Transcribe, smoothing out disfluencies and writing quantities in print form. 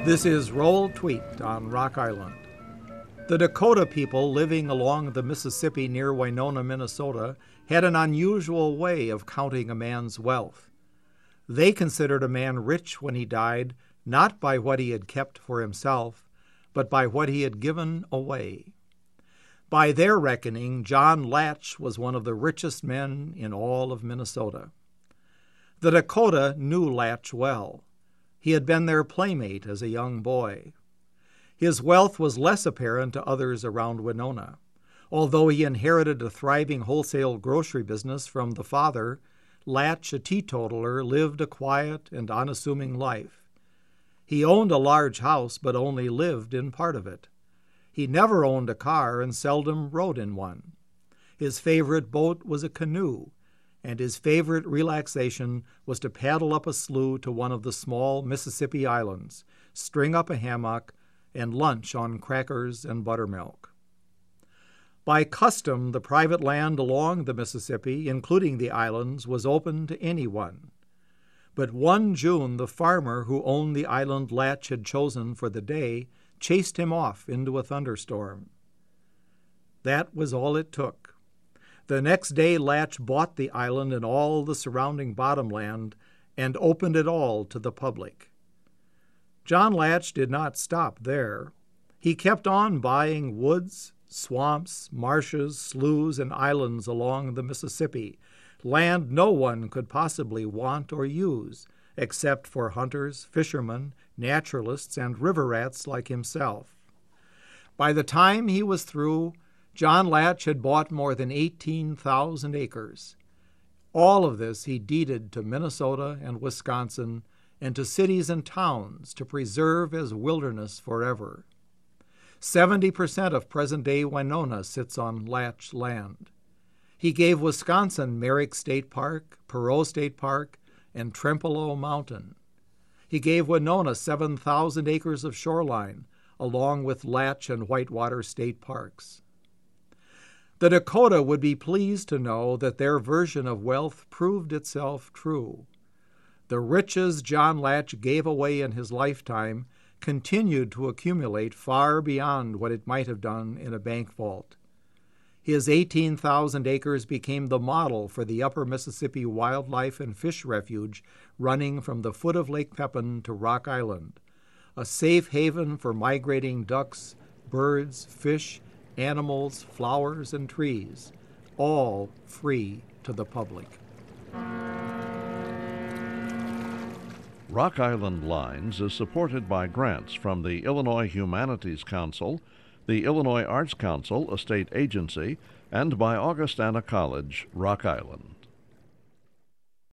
This is Roll Tweet on Rock Island. The Dakota people living along the Mississippi near Winona, Minnesota, had an unusual way of counting a man's wealth. They considered a man rich when he died, not by what he had kept for himself, but by what he had given away. By their reckoning, John Latch was one of the richest men in all of Minnesota. The Dakota knew Latch well. He had been their playmate as a young boy. His wealth was less apparent to others around Winona. Although he inherited a thriving wholesale grocery business from the father, Latch, a teetotaler, lived a quiet and unassuming life. He owned a large house, but only lived in part of it. He never owned a car and seldom rode in one. His favorite boat was a canoe, and his favorite relaxation was to paddle up a slough to one of the small Mississippi islands, string up a hammock, and lunch on crackers and buttermilk. By custom, the private land along the Mississippi, including the islands, was open to anyone. But one June, the farmer who owned the island Latch had chosen for the day chased him off into a thunderstorm. That was all it took. The next day, Latch bought the island and all the surrounding bottomland and opened it all to the public. John Latch did not stop there. He kept on buying woods, swamps, marshes, sloughs, and islands along the Mississippi, land no one could possibly want or use, except for hunters, fishermen, naturalists, and river rats like himself. By the time he was through, John Latch had bought more than 18,000 acres. All of this he deeded to Minnesota and Wisconsin and to cities and towns to preserve as wilderness forever. 70% of present-day Winona sits on Latch land. He gave Wisconsin Merrick State Park, Perot State Park, and Trempealeau Mountain. He gave Winona 7,000 acres of shoreline, along with Latch and Whitewater State Parks. The Dakota would be pleased to know that their version of wealth proved itself true. The riches John Latch gave away in his lifetime continued to accumulate far beyond what it might have done in a bank vault. His 18,000 acres became the model for the Upper Mississippi Wildlife and Fish Refuge running from the foot of Lake Pepin to Rock Island, a safe haven for migrating ducks, birds, fish, animals, flowers, and trees, all free to the public. Rock Island Lines is supported by grants from the Illinois Humanities Council, the Illinois Arts Council, a state agency, and by Augustana College, Rock Island.